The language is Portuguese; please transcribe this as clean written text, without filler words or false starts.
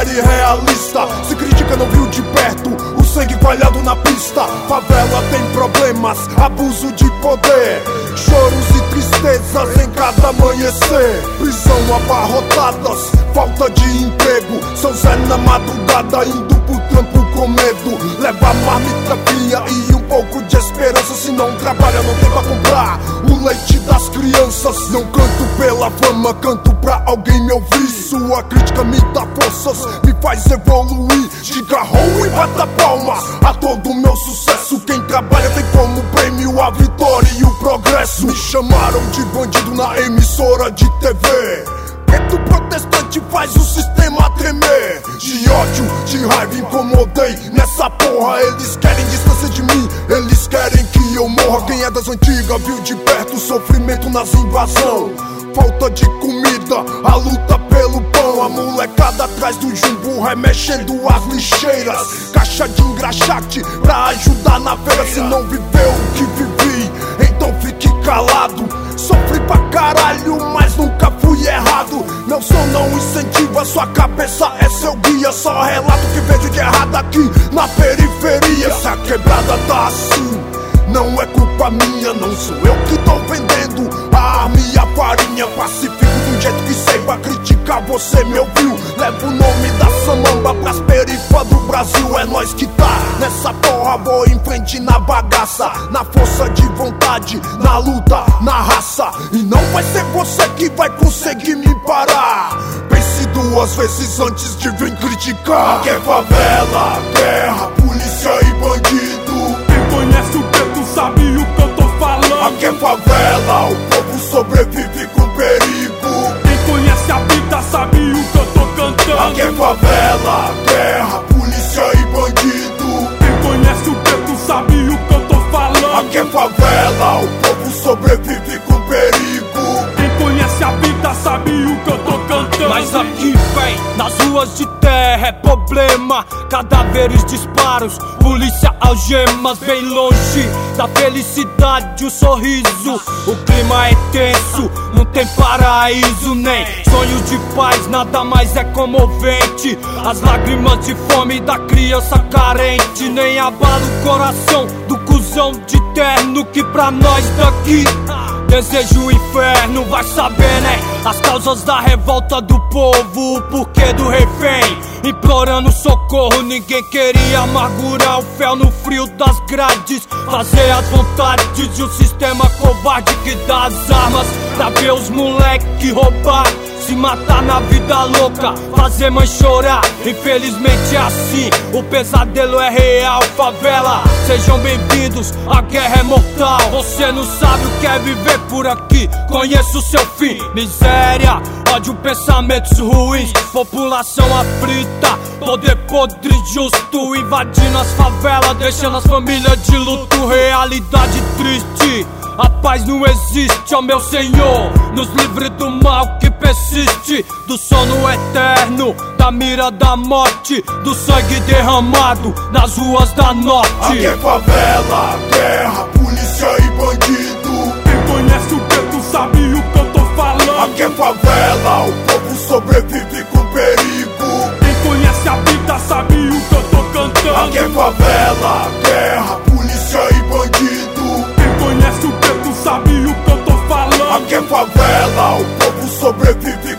série realista. Se critica, não viu de perto o sangue coalhado na pista. Favela tem problemas, abuso de poder, choros e tristezas em cada amanhecer. Prisão abarrotadas, falta de emprego. São Zé na madrugada indo pro trampo com medo. Leva marmita fria e um pouco de esperança. Se não trabalha, não tem pra comprar o leite das crianças. Não canto pela fama, canto pra alguém me ouvir. Sua crítica me dá forças, me faz evoluir. Diga ho e bata palmas a todo meu sucesso. Quem trabalha tem como prêmio a vitória e o progresso. Me chamaram de bandido na emissora de TV. Preto protestante faz o sistema tremer. De ódio, de raiva incomodei nessa porra. Eles querem distância de mim, eles querem que eu morra. Quem é das antigas viu de perto o sofrimento nas invasão. Falta de comida, a luta pelo pão. A molecada atrás do jumbo remexendo as lixeiras. Caixa de engraxate pra ajudar na feira. Se não viveu o que vivi, então fique calado. Sofri pra caralho, mas nunca fui errado. Meu som não incentiva, sua cabeça é seu guia. Só relato que vejo de errado aqui na periferia. Se a quebrada tá assim, não é culpa minha. Não sou eu que tô vendendo a arma e a farinha. Pacifico do jeito que sei pra criticar, você me ouviu. Levo o nome da Samamba pras perifas do Brasil. É nós que tá nessa porra, vou em frente na bagaça. Na força de vontade, na luta, na raça. E não vai ser você que vai conseguir me parar. Pense duas vezes antes de vir criticar. Aqui é favela, guerra, polícia e bandido. Quem conhece o preto sabe o que eu tô falando. Aqui é favela, o povo sobrevive com perigo. Quem conhece a vida sabe o que eu tô cantando. Aqui é favela, guerra, polícia e bandido. Quem conhece o preto sabe o que eu tô falando. Aqui é favela, o povo sobrevive com perigo. Quem conhece a vida sabe o que eu tô cantando. Mas aqui, véi, nas ruas de terra é problema. Cadáveres, disparos, polícia, algemas. Bem longe da felicidade, o sorriso. O clima é tenso, não tem paraíso nem sonho de paz, nada mais é comovente. As lágrimas de fome da criança carente nem abala o coração do cuzão de terno que pra nós daqui deseja o inferno. Vai saber, né? As causas da revolta do povo, o porquê do refém implorando socorro. Ninguém queria amargurar o fel no frio das grades. Fazer as vontades de um sistema covarde que dá as armas pra ver os moleque roubar, se matar na vida louca, fazer mãe chorar. Infelizmente é assim, o pesadelo é real. Favela, sejam bem-vindos, a guerra é mortal. Você não sabe o que é viver por aqui, conheço o seu fim. Miséria, ódio, pensamentos ruins, população aflita, poder podre justo invadindo as favelas, deixando as famílias de luto. Realidade triste, a paz não existe, ó meu Senhor. Nos livre do mal que persiste, do sono eterno, da mira da morte, do sangue derramado nas ruas da norte. Aqui é favela, guerra, polícia e bandido. Quem conhece o preto sabe o que eu tô falando. Aqui é favela, o povo sobrevive com perigo. Quem conhece a vida sabe o que eu tô cantando. Aqui é favela, guerra, polícia e bandido. Quem conhece o preto sabe o que eu tô falando. Aqui é favela, o povo sobrevive